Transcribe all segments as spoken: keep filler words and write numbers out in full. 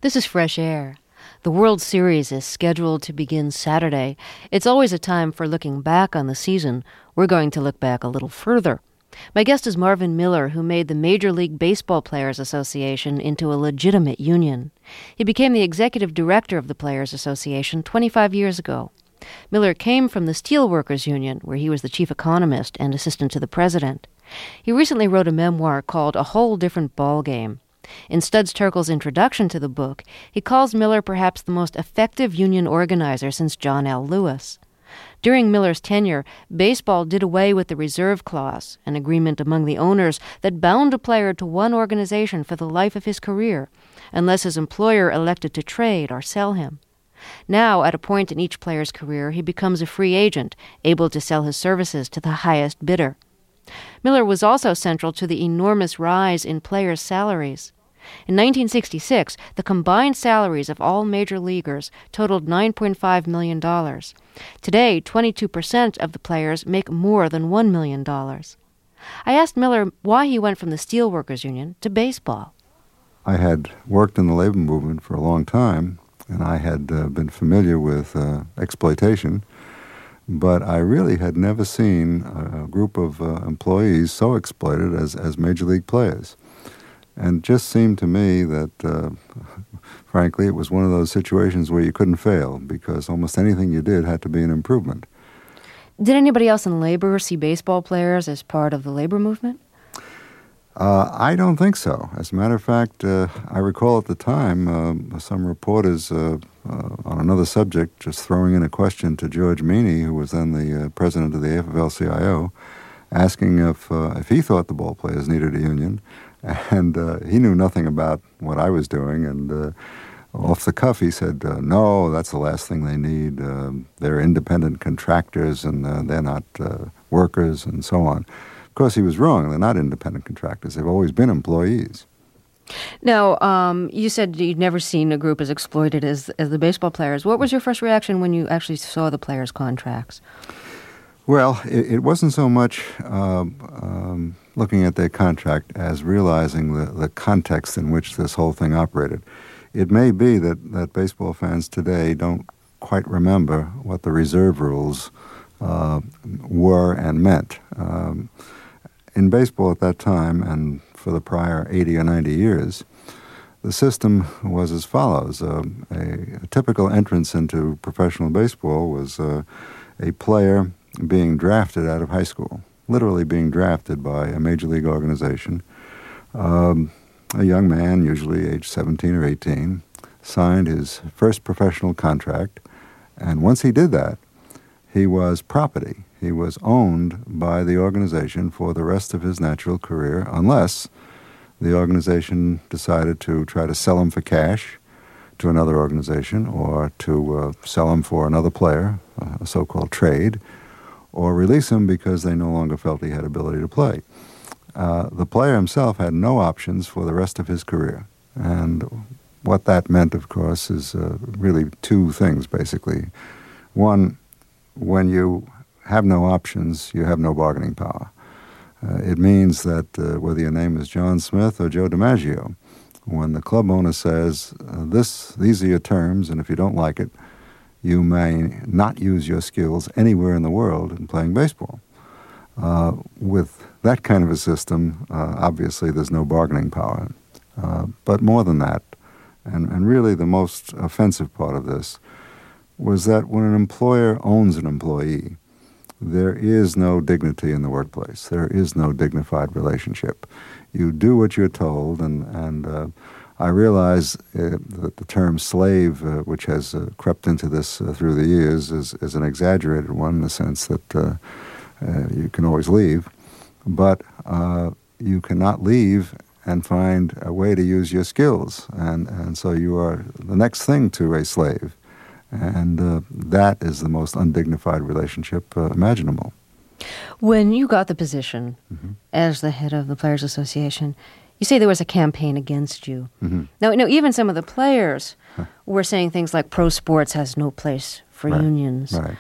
This is Fresh Air. The World Series is scheduled to begin Saturday. It's always a time for looking back on the season. We're going to look back a little further. My guest is Marvin Miller, who made the Major League Baseball Players Association into a legitimate union. He became the executive director of the Players Association twenty-five years ago. Miller came from the Steelworkers Union, where he was the chief economist and assistant to the president. He recently wrote a memoir called A Whole Different Ballgame. In Studs Terkel's introduction to the book, he calls Miller perhaps the most effective union organizer since John L. Lewis. During Miller's tenure, baseball did away with the reserve clause, an agreement among the owners that bound a player to one organization for the life of his career, unless his employer elected to trade or sell him. Now, at a point in each player's career, he becomes a free agent, able to sell his services to the highest bidder. Miller was also central to the enormous rise in players' salaries. In nineteen sixty-six, the combined salaries of all major leaguers totaled nine point five million dollars. Today, twenty-two percent of the players make more than one million dollars. I asked Miller why he went from the Steelworkers Union to baseball. I had worked in the labor movement for a long time, and I had uh, been familiar with uh, exploitation, but I really had never seen a group of uh, employees so exploited as, as major league players. And it just seemed to me that, uh, frankly, it was one of those situations where you couldn't fail because almost anything you did had to be an improvement. Did anybody else in labor see baseball players as part of the labor movement? Uh, I don't think so. As a matter of fact, uh, I recall at the time uh, some reporters uh, uh, on another subject just throwing in a question to George Meany, who was then the uh, president of the A F L C I O, asking if uh, if he thought the ball players needed a union. And uh, he knew nothing about what I was doing. And uh, off the cuff, he said, uh, no, that's the last thing they need. Uh, they're independent contractors, and uh, they're not uh, workers, and so on. Of course, he was wrong. They're not independent contractors. They've always been employees. Now, um, you said you'd never seen a group as exploited as, as the baseball players. What was your first reaction when you actually saw the players' contracts? Well, it, it wasn't so much uh, um, looking at their contract as realizing the, the context in which this whole thing operated. It may be that, that baseball fans today don't quite remember what the reserve rules uh, were and meant. Um, In baseball at that time, and for the prior eighty or ninety years, the system was as follows. Uh, a, a typical entrance into professional baseball was uh, a player being drafted out of high school, literally being drafted by a major league organization. Um, a young man, usually age seventeen or eighteen, signed his first professional contract, and once he did that, he was property. He was owned by the organization for the rest of his natural career, unless the organization decided to try to sell him for cash to another organization, or to uh, sell him for another player, a so-called trade, or release him because they no longer felt he had ability to play. Uh, the player himself had no options for the rest of his career. And what that meant, of course, is uh, really two things, basically. One, when you have no options, you have no bargaining power. Uh, it means that uh, whether your name is John Smith or Joe DiMaggio, when the club owner says, uh, this, these are your terms, and if you don't like it, you may not use your skills anywhere in the world in playing baseball. Uh, with that kind of a system, uh, obviously there's no bargaining power. Uh, but more than that, and, and really the most offensive part of this, was that when an employer owns an employee, there is no dignity in the workplace. There is no dignified relationship. You do what you're told, and, and uh, I realize uh, that the term slave, uh, which has uh, crept into this uh, through the years, is, is an exaggerated one in the sense that uh, uh, you can always leave, but uh, you cannot leave and find a way to use your skills, and, and so you are the next thing to a slave. And uh, that is the most undignified relationship uh, imaginable. When you got the position mm-hmm. as the head of the Players Association, you say there was a campaign against you. Mm-hmm. Now, you know, even some of the players huh. were saying things like pro sports has no place for right. unions. Right.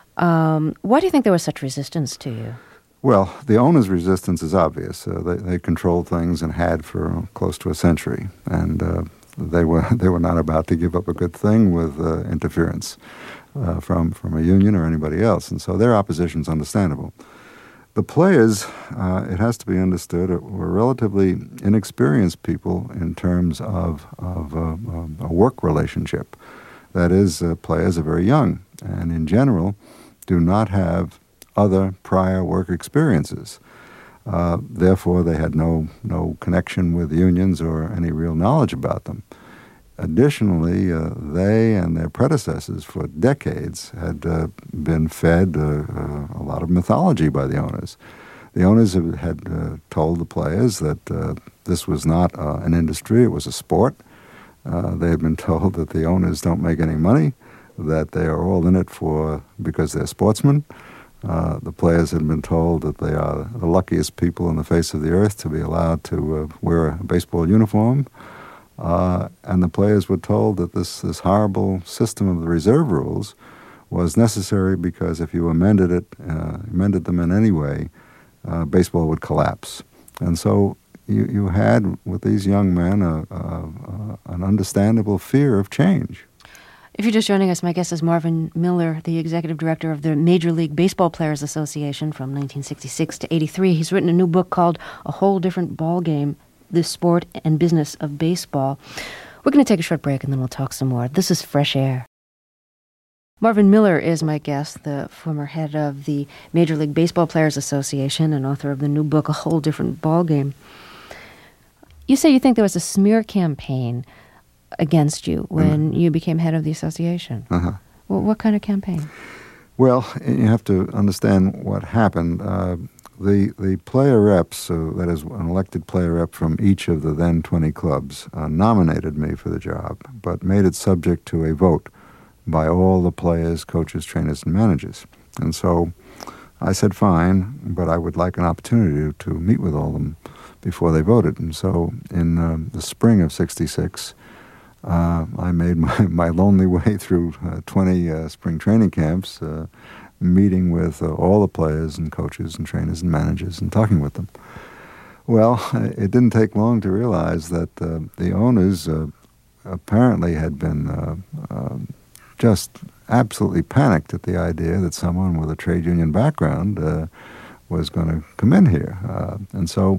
Um, why do you think there was such resistance to you? Well, the owners' resistance is obvious. Uh, they, they controlled things and had for close to a century. And uh, they were they were not about to give up a good thing with uh, interference uh, from from a union or anybody else, and so their opposition is understandable. The players, uh, it has to be understood, were relatively inexperienced people in terms of, of uh, a work relationship. That is, uh, players are very young and in general do not have other prior work experiences. Uh, therefore, they had no, no connection with unions or any real knowledge about them. Additionally, uh, they and their predecessors for decades had uh, been fed uh, uh, a lot of mythology by the owners. The owners had, had uh, told the players that uh, this was not uh, an industry, it was a sport. Uh, they had been told that the owners don't make any money, that they are all in it for because they're sportsmen. Uh, the players had been told that they are the luckiest people on the face of the earth to be allowed to uh, wear a baseball uniform. Uh, and the players were told that this, this horrible system of the reserve rules was necessary because if you amended it, uh, amended them in any way, uh, baseball would collapse. And so you, you had, with these young men, a, a, a, an understandable fear of change. If you're just joining us, my guest is Marvin Miller, the executive director of the Major League Baseball Players Association from nineteen sixty-six to eighty-three. He's written a new book called A Whole Different Ballgame, The Sport and Business of Baseball. We're going to take a short break and then we'll talk some more. This is Fresh Air. Marvin Miller is my guest, the former head of the Major League Baseball Players Association and author of the new book, A Whole Different Ballgame. You say you think there was a smear campaign against you when mm-hmm. you became head of the association. Uh-huh. Well, what kind of campaign? Well, you have to understand what happened. Uh, The the player reps, so that is an elected player rep from each of the then twenty clubs, uh, nominated me for the job, but made it subject to a vote by all the players, coaches, trainers, and managers. And so I said, fine, but I would like an opportunity to, to meet with all of them before they voted. And so in uh, the spring of sixty-six, uh, I made my, my lonely way through uh, twenty uh, spring training camps, uh, meeting with uh, all the players and coaches and trainers and managers and talking with them. Well, it didn't take long to realize that uh, the owners uh, apparently had been uh, uh, just absolutely panicked at the idea that someone with a trade union background uh, was going to come in here. Uh, and so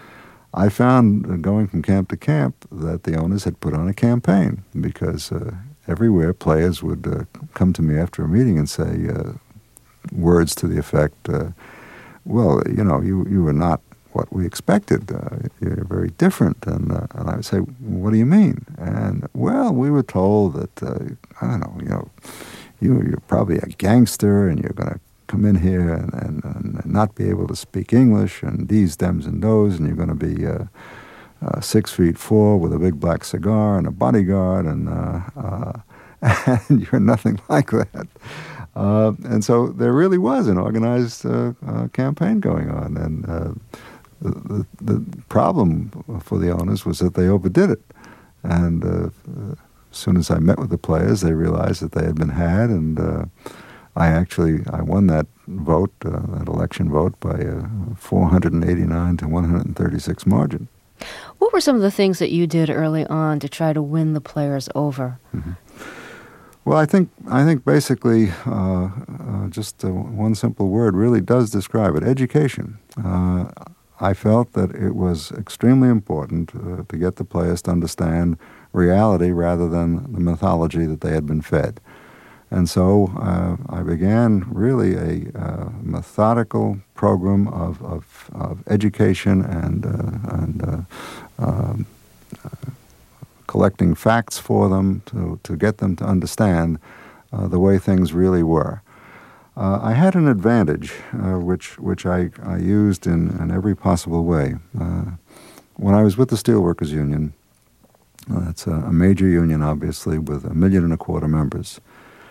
I found, uh, going from camp to camp, that the owners had put on a campaign because uh, everywhere players would uh, come to me after a meeting and say, uh, words to the effect, uh, well, you know, you you were not what we expected. Uh, you're very different. And, uh, and I would say, what do you mean? And, well, we were told that, uh, I don't know, you know, you, you're probably a gangster and you're going to come in here and, and, and not be able to speak English and these, dems, and those, and you're going to be uh, uh, six feet four with a big black cigar and a bodyguard, and, uh, uh, and you're nothing like that. Uh, and so there really was an organized uh, uh, campaign going on. And uh, the, the problem for the owners was that they overdid it. And uh, as soon as I met with the players, they realized that they had been had. And uh, I actually, I won that vote, uh, that election vote, by a four hundred eighty-nine to one hundred thirty-six margin. What were some of the things that you did early on to try to win the players over? Mm-hmm. Well, I think I think basically uh, uh, just uh, one simple word really does describe it: education. Uh, I felt that it was extremely important uh, to get the players to understand reality rather than the mythology that they had been fed. And so uh, I began really a uh, methodical program of, of, of education and, uh, and uh, um, uh, collecting facts for them to, to get them to understand uh, the way things really were. Uh, I had an advantage, uh, which which I, I used in, in every possible way. Uh, when I was with the Steelworkers Union, uh, that's a, a major union, obviously, with a million and a quarter members.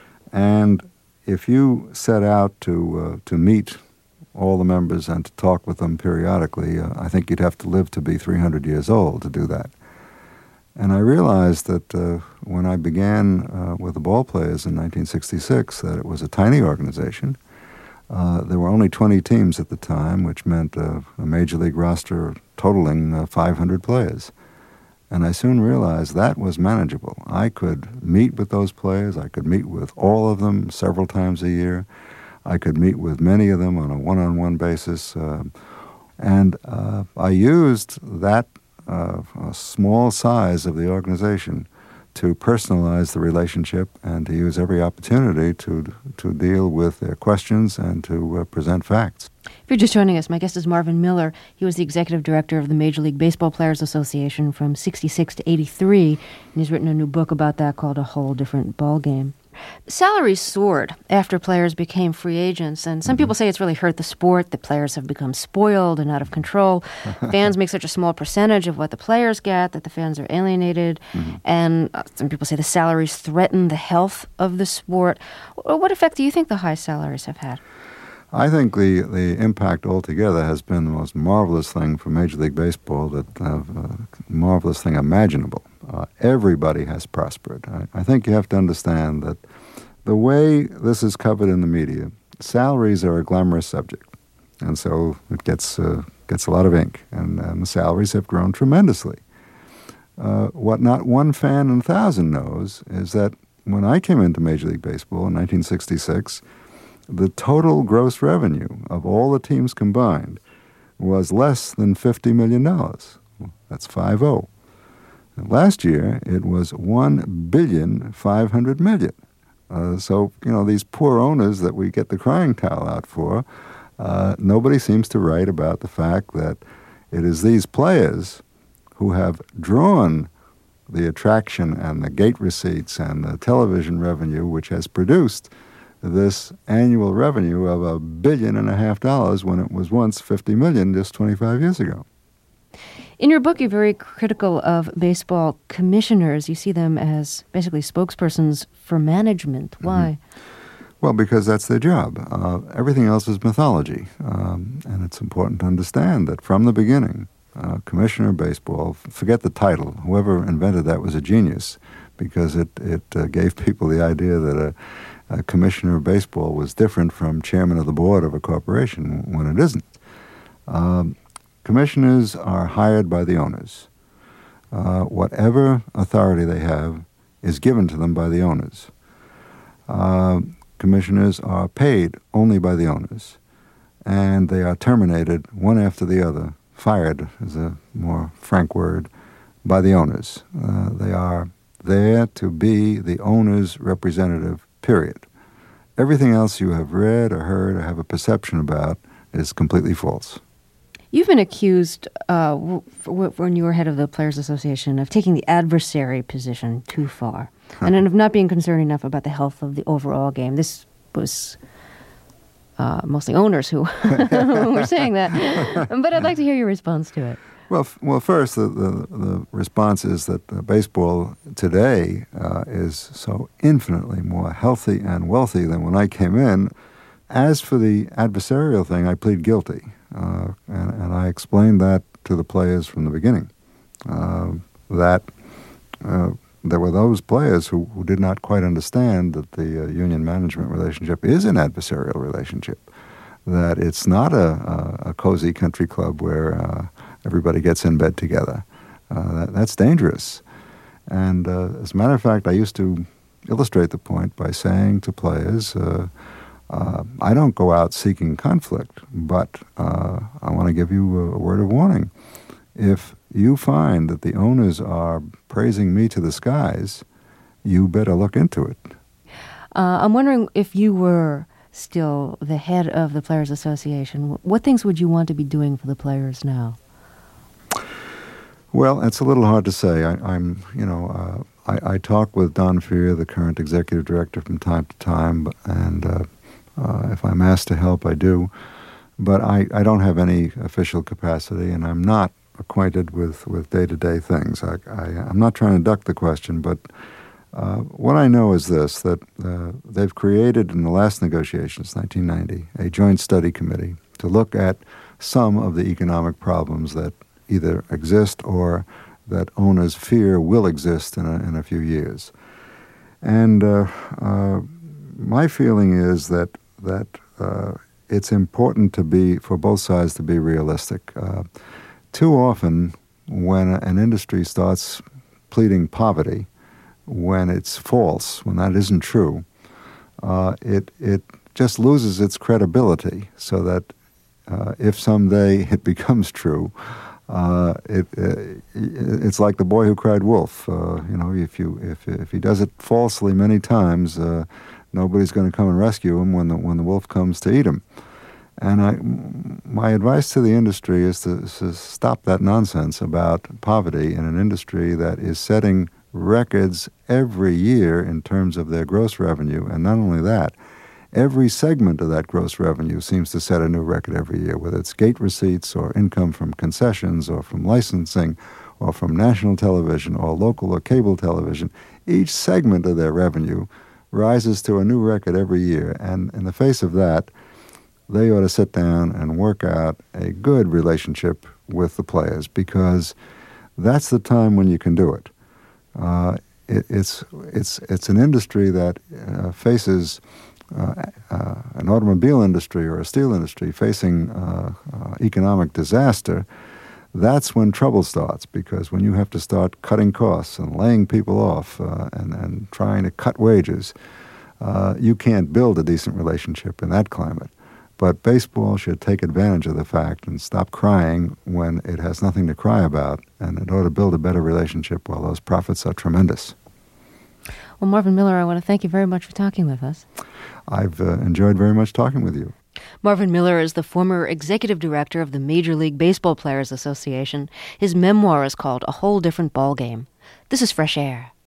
And if you set out to uh, to meet all the members and to talk with them periodically, uh, I think you'd have to live to be three hundred years old to do that. And I realized that uh, when I began uh, with the ball players in nineteen sixty-six, that it was a tiny organization. Uh, there were only twenty teams at the time, which meant uh, a major league roster totaling uh, five hundred players. And I soon realized that was manageable. I could meet with those players. I could meet with all of them several times a year. I could meet with many of them on a one-on-one basis. Uh, and uh, I used that uh, small size of the organization to personalize the relationship and to use every opportunity to to deal with their questions and to uh, present facts. If you're just joining us, my guest is Marvin Miller. He was the executive director of the Major League Baseball Players Association from sixty-six to eighty-three, and he's written a new book about that called A Whole Different Ballgame. Salaries soared after players became free agents, and some mm-hmm. people say it's really hurt the sport. The players have become spoiled and out of control. Fans make such a small percentage of what the players get that the fans are alienated. Mm-hmm. And uh, some people say the salaries threaten the health of the sport. What effect do you think the high salaries have had? I think the, the impact altogether has been the most marvelous thing for Major League Baseball, that uh, uh, marvelous thing imaginable. Uh, everybody has prospered. I, I think you have to understand that the way this is covered in the media, salaries are a glamorous subject, and so it gets uh, gets a lot of ink, and, and the salaries have grown tremendously. Uh, what not one fan in a thousand knows is that when I came into Major League Baseball in nineteen sixty-six, the total gross revenue of all the teams combined was less than fifty million dollars. That's five oh. Last year, it was one billion five hundred million dollars. Uh, so, you know, these poor owners that we get the crying towel out for, uh, nobody seems to write about the fact that it is these players who have drawn the attraction and the gate receipts and the television revenue, which has produced this annual revenue of a billion and a half dollars when it was once fifty million just twenty-five years ago. In your book, you're very critical of baseball commissioners. You see them as basically spokespersons for management. Why? Mm-hmm. Well, because that's their job. Uh, everything else is mythology. Um, and it's important to understand that from the beginning, uh, Commissioner of Baseball, forget the title, whoever invented that was a genius, because it, it uh, gave people the idea that a A commissioner of baseball was different from chairman of the board of a corporation, when it isn't. Um, commissioners are hired by the owners. Uh, whatever authority they have is given to them by the owners. Uh, commissioners are paid only by the owners, and they are terminated one after the other, fired is a more frank word, by the owners. Uh, they are there to be the owner's representative, period. Everything else you have read or heard or have a perception about is completely false. You've been accused, uh, w- w- when you were head of the Players Association, of taking the adversary position too far, and of not being concerned enough about the health of the overall game. This was uh, mostly owners who were saying that, but I'd like to hear your response to it. Well, f- well, first, the, the, the response is that uh, baseball today uh, is so infinitely more healthy and wealthy than when I came in. As for the adversarial thing, I plead guilty, uh, and, and I explained that to the players from the beginning, uh, that uh, there were those players who, who did not quite understand that the uh, union management relationship is an adversarial relationship, that it's not a, a, a cozy country club where uh, everybody gets in bed together. Uh, that, that's dangerous. And uh, as a matter of fact, I used to illustrate the point by saying to players, uh, uh, I don't go out seeking conflict, but uh, I want to give you a, a word of warning. If you find that the owners are praising me to the skies, you better look into it. Uh, I'm wondering, if you were still the head of the Players Association, what things would you want to be doing for the players now? Well, it's a little hard to say. I, I'm, you know, uh, I, I talk with Don Fehr, the current executive director, from time to time, and uh, uh, if I'm asked to help, I do. But I, I don't have any official capacity, and I'm not acquainted with, with day-to-day things. I, I, I'm not trying to duck the question, but uh, what I know is this, that uh, they've created in the last negotiations, nineteen ninety, a joint study committee to look at some of the economic problems that either exist or that owners fear will exist in a, in a few years. And uh, uh, my feeling is that that uh, it's important to be, for both sides to be realistic. Uh, too often, when an industry starts pleading poverty, when it's false, when that isn't true, uh, it it just loses its credibility. So that uh, if someday it becomes true, uh, it, it it's like the boy who cried wolf. Uh, you know, if you if if he does it falsely many times, uh, nobody's going to come and rescue him when the when the wolf comes to eat him. And I, my advice to the industry is to, to stop that nonsense about poverty in an industry that is setting records every year in terms of their gross revenue. And not only that, every segment of that gross revenue seems to set a new record every year, whether it's gate receipts or income from concessions or from licensing or from national television or local or cable television. Each segment of their revenue rises to a new record every year. And in the face of that, they ought to sit down and work out a good relationship with the players, because that's the time when you can do it. Uh, it it's it's it's an industry that uh, faces uh, uh, an automobile industry or a steel industry facing uh, uh, economic disaster. That's when trouble starts, because when you have to start cutting costs and laying people off uh, and and trying to cut wages, uh, you can't build a decent relationship in that climate. But baseball should take advantage of the fact and stop crying when it has nothing to cry about, and it ought to build a better relationship while those profits are tremendous. Well, Marvin Miller, I want to thank you very much for talking with us. I've uh, enjoyed very much talking with you. Marvin Miller is the former executive director of the Major League Baseball Players Association. His memoir is called A Whole Different Ballgame. This is Fresh Air.